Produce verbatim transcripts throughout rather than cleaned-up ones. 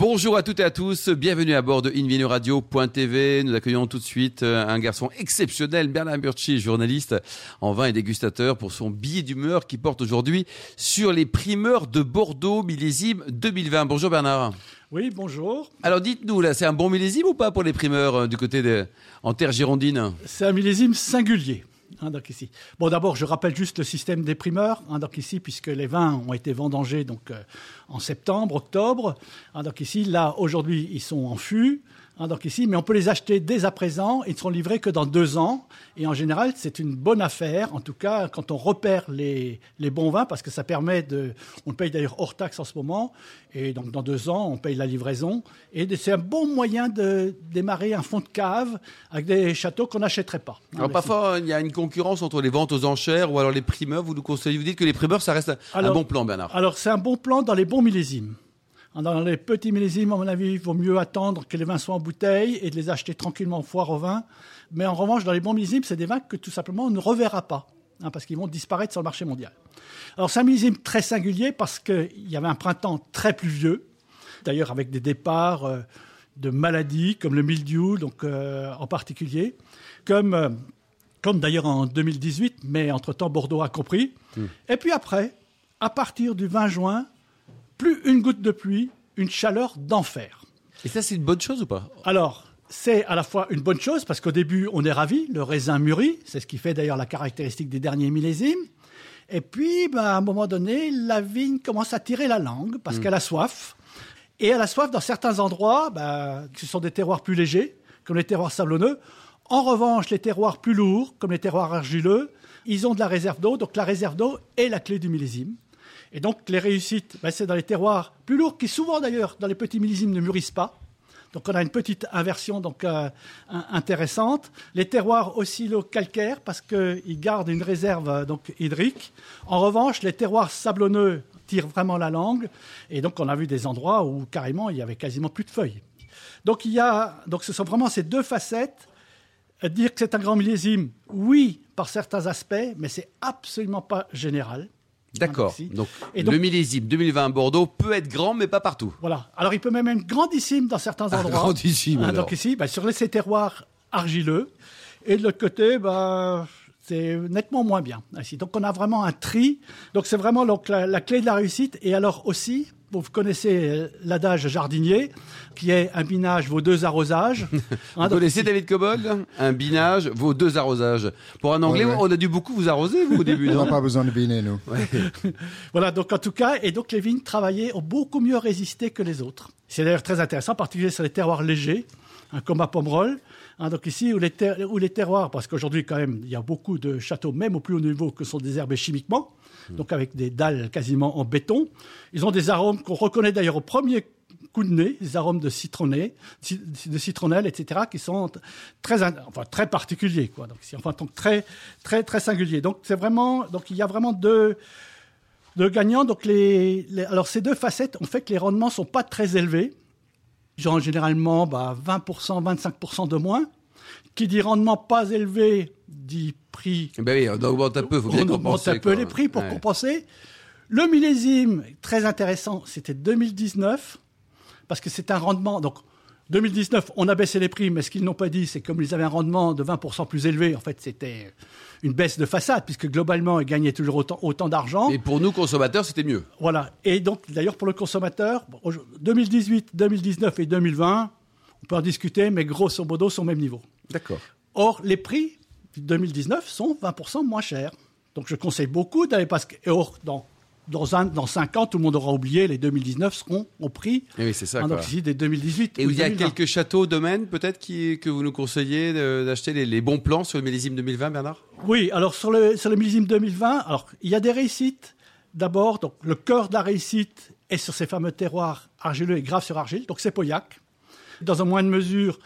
Bonjour à toutes et à tous, bienvenue à bord de invino radio point t v. Nous accueillons tout de suite un garçon exceptionnel, Bernard Burchi, journaliste en vin et dégustateur, pour son billet d'humeur qui porte aujourd'hui sur les primeurs de Bordeaux millésime deux mille vingt. Bonjour Bernard. Oui, bonjour. Alors dites-nous, là, c'est un bon millésime ou pas pour les primeurs euh, du côté de en terre girondine? C'est un millésime singulier. Hein, donc ici. Bon, d'abord, je rappelle juste le système des primeurs. Hein, donc ici, puisque les vins ont été vendangés donc euh, en septembre, octobre. Hein, donc ici, là, aujourd'hui, ils sont en fût. Hein, donc ici, mais on peut les acheter dès à présent. Ils ne seront livrés que dans deux ans. Et en général, c'est une bonne affaire. En tout cas, quand on repère les, les bons vins, parce que ça permet de. On le paye d'ailleurs hors taxe en ce moment. Et donc, dans deux ans, on paye la livraison. Et c'est un bon moyen de démarrer un fond de cave avec des châteaux qu'on n'achèterait pas. Hein, alors, parfois, il y a une concurrence entre les ventes aux enchères ou alors les primeurs. Vous nous conseillez, vous dites que les primeurs, ça reste alors, un bon plan, Bernard. Alors, c'est un bon plan dans les bons millésimes. Dans les petits millésimes, à mon avis, il vaut mieux attendre que les vins soient en bouteille et de les acheter tranquillement en foire au vin. Mais en revanche, dans les bons millésimes, c'est des vins que tout simplement on ne reverra pas, hein, parce qu'ils vont disparaître sur le marché mondial. Alors c'est un millésime très singulier parce qu'il y avait un printemps très pluvieux, d'ailleurs avec des départs euh, de maladies comme le mildiou, donc euh, en particulier, comme euh, comme d'ailleurs en deux mille dix-huit, mais entre-temps Bordeaux a compris. Mmh. Et puis après, à partir du vingt juin, plus une goutte de pluie, une chaleur d'enfer. Et ça, c'est une bonne chose ou pas? Alors, c'est à la fois une bonne chose, parce qu'au début, on est ravis, le raisin mûrit, c'est ce qui fait d'ailleurs la caractéristique des derniers millésimes. Et puis, ben, à un moment donné, la vigne commence à tirer la langue, parce mmh. qu'elle a soif. Et elle a soif dans certains endroits, ben, ce sont des terroirs plus légers, comme les terroirs sablonneux. En revanche, les terroirs plus lourds, comme les terroirs argileux, ils ont de la réserve d'eau, donc la réserve d'eau est la clé du millésime. Et donc, les réussites, ben, c'est dans les terroirs plus lourds, qui souvent, d'ailleurs, dans les petits millésimes, ne mûrissent pas. Donc, on a une petite inversion donc, euh, intéressante. Les terroirs oscillo-calcaires, parce qu'ils gardent une réserve donc, hydrique. En revanche, les terroirs sablonneux tirent vraiment la langue. Et donc, on a vu des endroits où, carrément, il y avait quasiment plus de feuilles. Donc, il y a, donc ce sont vraiment ces deux facettes. Dire que c'est un grand millésime, oui, par certains aspects, mais c'est absolument pas général. D'accord. Donc, donc, le millésime deux mille vingt à Bordeaux peut être grand, mais pas partout. Voilà. Alors, il peut même être grandissime dans certains endroits. Ah, grandissime, hein, alors. Donc ici, bah, sur ces terroirs argileux. Et de l'autre côté, bah, c'est nettement moins bien. Ici. Donc, on a vraiment un tri. Donc, c'est vraiment donc, la, la clé de la réussite. Et alors aussi, vous connaissez l'adage jardinier, qui est un binage vaut deux arrosages. Vous hein, connaissez donc, David Cobold? Un binage vaut deux arrosages. Pour un Anglais, ouais, ouais. on a dû beaucoup vous arroser, vous, au début, non? On n'a pas besoin de biner, nous. Ouais. Voilà, donc en tout cas, et donc les vignes travaillées ont beaucoup mieux résisté que les autres. C'est d'ailleurs très intéressant, en particulier sur les terroirs légers, hein, comme à Pomerol. Hein, donc ici, où les, ter- où les terroirs, parce qu'aujourd'hui, quand même, il y a beaucoup de châteaux, même au plus haut niveau, que sont désherbés chimiquement, mmh. donc avec des dalles quasiment en béton. Ils ont des arômes qu'on reconnaît d'ailleurs au premier coup de nez, des arômes de citronné, de citronnelle, et cetera, qui sont très, enfin, très particuliers, quoi. Donc, enfin, donc très, très, très singuliers. Donc, c'est vraiment, donc, il y a vraiment deux, deux gagnants. Donc, les, les, alors, ces deux facettes ont fait que les rendements sont pas très élevés. Genre, généralement, bah, vingt pour cent, vingt-cinq pour cent de moins. Qui dit rendement pas élevé, dit prix. Ben oui, on augmente un peu, il faut bien on compenser. On augmente un peu quoi. les prix pour ouais. compenser. Le millésime, très intéressant, c'était deux mille dix-neuf, parce que c'est un rendement. Donc, deux mille dix-neuf, on a baissé les prix, mais ce qu'ils n'ont pas dit, c'est que comme ils avaient un rendement de vingt pour cent plus élevé, en fait, c'était une baisse de façade, puisque globalement, ils gagnaient toujours autant, autant d'argent. Et pour nous, consommateurs, c'était mieux. Voilà. Et donc, d'ailleurs, pour le consommateur, deux mille dix-huit, deux mille dix-neuf et deux mille vingt, on peut en discuter, mais grosso modo, sont au même niveau. D'accord. Or, les prix de deux mille dix-neuf sont vingt pour cent moins chers. Donc, je conseille beaucoup d'aller parce que, or, dans, dans, un, dans cinq ans, tout le monde aura oublié, les deux mille dix-neuf seront au prix. Et oui, c'est ça. Hein, Quoi. donc, ici, des deux mille dix-huit. Et il y a quelques châteaux, domaines, peut-être, qui, que vous nous conseillez de, d'acheter les, les bons plans sur le millésime deux mille vingt, Bernard? Oui, alors, sur le, sur le millésime deux mille vingt, alors, il y a des réussites. D'abord, donc, le cœur de la réussite est sur ces fameux terroirs argileux et graves sur argile. Donc, c'est Pauillac. Dans une moindre mesure,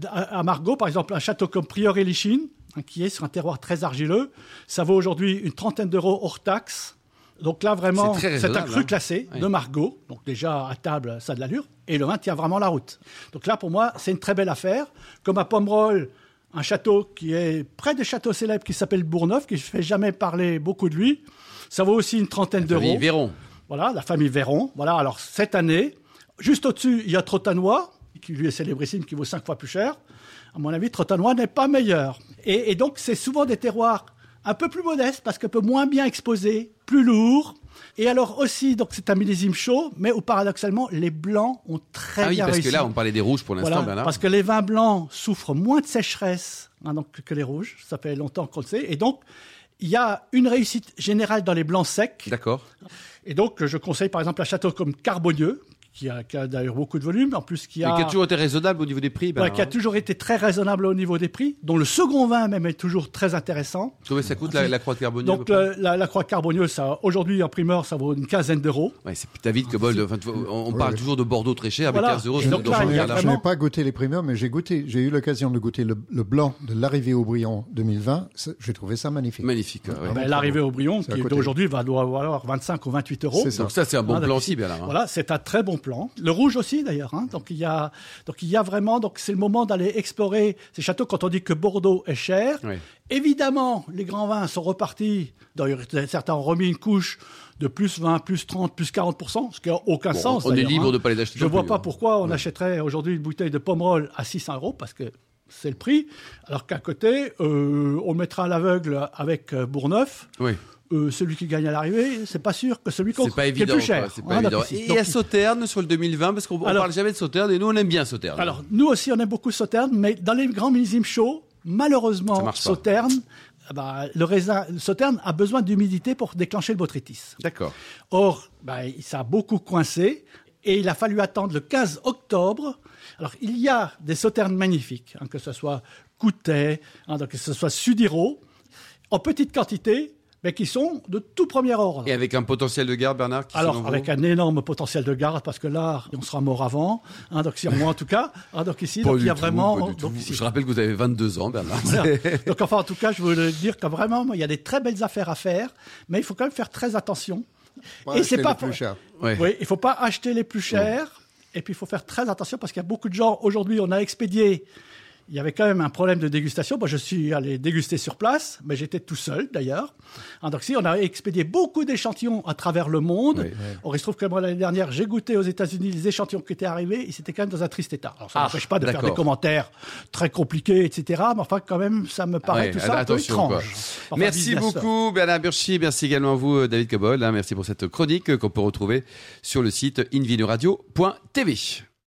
à Margaux, par exemple, un château comme Prieuré-Lichine, hein, qui est sur un terroir très argileux, ça vaut aujourd'hui une trentaine d'euros hors taxe. Donc là, vraiment, c'est, c'est un cru classé hein. de Margaux. Donc déjà, à table, ça a de l'allure. Et le vin tient vraiment la route. Donc là, pour moi, c'est une très belle affaire. Comme à Pomerol, un château qui est près des châteaux célèbres qui s'appelle Bourgneuf, qui ne fait jamais parler beaucoup de lui. Ça vaut aussi une trentaine la d'euros. Famille Véron. Voilà, la famille Véron. Voilà, alors cette année, juste au-dessus, il y a Trotanois, qui lui est célébrissime, qui vaut cinq fois plus cher. À mon avis, Trotanois n'est pas meilleur. Et, et donc, c'est souvent des terroirs un peu plus modestes, parce qu'un peu moins bien exposés, plus lourds. Et alors aussi, donc c'est un millésime chaud, mais où paradoxalement, les blancs ont très ah oui, bien parce réussi. que là, on parlait des rouges pour l'instant, Voilà, Bernard. parce que les vins blancs souffrent moins de sécheresse hein, donc, que les rouges. Ça fait longtemps qu'on le sait. Et donc, il y a une réussite générale dans les blancs secs. D'accord. Et donc, je conseille par exemple un château comme Carbonieux, qui a, qui a d'ailleurs beaucoup de volume, en plus qui a... Mais qui a toujours été raisonnable au niveau des prix. Ouais, qui a toujours été très raisonnable au niveau des prix, dont le second vin même est toujours très intéressant. Combien ça coûte la, la croix de Carbonieux? Donc le, la, la croix de Carbonieux, ça, aujourd'hui en primeur, ça vaut une quinzaine d'euros. Ouais, c'est David Cobold. Enfin, on, on parle oui. toujours de Bordeaux très cher, Voilà. avec quinze euros. Et C'est donc dans là, ce il y a regard-là. Je vraiment- n'ai pas goûté les primeurs, mais j'ai goûté, j'ai eu l'occasion de goûter le, le blanc de l'arrivée au Brion deux mille vingt. C'est- J'ai trouvé ça magnifique. Magnifique. ouais. Ben, Vraiment l'arrivée au Brion, C'est à qui côté. d'aujourd'hui va doit valoir vingt-cinq ou vingt-huit euros. C'est ça. Donc ça, c'est un bon Ah, plan donc aussi, ici, Bernard. hein. Voilà, c'est un très bon plan. Le rouge aussi d'ailleurs. Hein. Donc il y a, donc il y a vraiment, donc c'est le moment d'aller explorer ces châteaux. Quand on dit que Bordeaux est cher, Oui. évidemment les grands vins sont repartis. D'ailleurs certains ont remis une couche de plus vingt, plus trente, plus quarante pour cent, ce qui n'a aucun Bon, sens. on est d'ailleurs, libre hein. de ne pas les acheter. Je ne non vois plus, pas hein. pourquoi on achèterait aujourd'hui une bouteille de Pomerol à six cents euros parce que c'est le prix, alors qu'à côté euh, on mettra à l'aveugle avec euh, Bourgneuf. Oui. Euh, celui qui gagne à l'arrivée, c'est pas sûr que celui qui C'est pas est évident. le plus cher. quoi, C'est pas Hein, évident. donc, Et donc, à Sauternes sur le deux mille vingt, parce qu'on ne Alors- parle jamais de Sauternes et nous on aime bien Sauternes. Alors, nous aussi, on aime beaucoup Sauternes, mais dans les grands millésimes chauds, Ça malheureusement, marche pas. Sauternes, ah bah, le raisin, le Sauternes a besoin d'humidité pour déclencher le botrytis. D'accord. Or, bah, ça a beaucoup coincé et il a fallu attendre le quinze octobre. Alors, il y a des Sauternes magnifiques, hein, que ce soit Coutet, hein, donc que ce soit Sudiro, en petite quantité, mais qui sont de tout premier ordre. Et avec un potentiel de garde, Bernard, qui Alors, selon avec vous un énorme potentiel de garde, parce que là, on sera mort avant, hein, donc si moi en tout cas, hein, donc ici, Pas donc, du il y a tout, vraiment, pas du tout. donc, ici, Je rappelle que vous avez vingt-deux ans, Bernard. voilà. Donc enfin, en tout cas, je voulais dire que vraiment, il y a des très belles affaires à faire, mais il faut quand même faire très attention. Pas Et c'est acheter pas le plus cher. Ouais. Oui, il faut pas acheter les plus chers, et puis il faut faire très attention parce qu'il y a beaucoup de gens. Aujourd'hui, on a expédié. Il y avait quand même un problème de dégustation. Moi, je suis allé déguster sur place, mais j'étais tout seul d'ailleurs. Hein, donc, si on a expédié beaucoup d'échantillons à travers le monde, Oui. or, il se trouve que moi l'année dernière, j'ai goûté aux États-Unis les échantillons qui étaient arrivés, ils étaient quand même dans un triste état. Alors, ça Ah, n'empêche pas de faire d'accord. des commentaires très compliqués, et cetera. Mais enfin, quand même, ça me paraît Ouais, tout ça un peu attention, quoi. étrange. Enfin, Merci business. beaucoup Bernard Burchi, merci également à vous David Cobold, hein, merci pour cette chronique qu'on peut retrouver sur le site invinoradio point t v.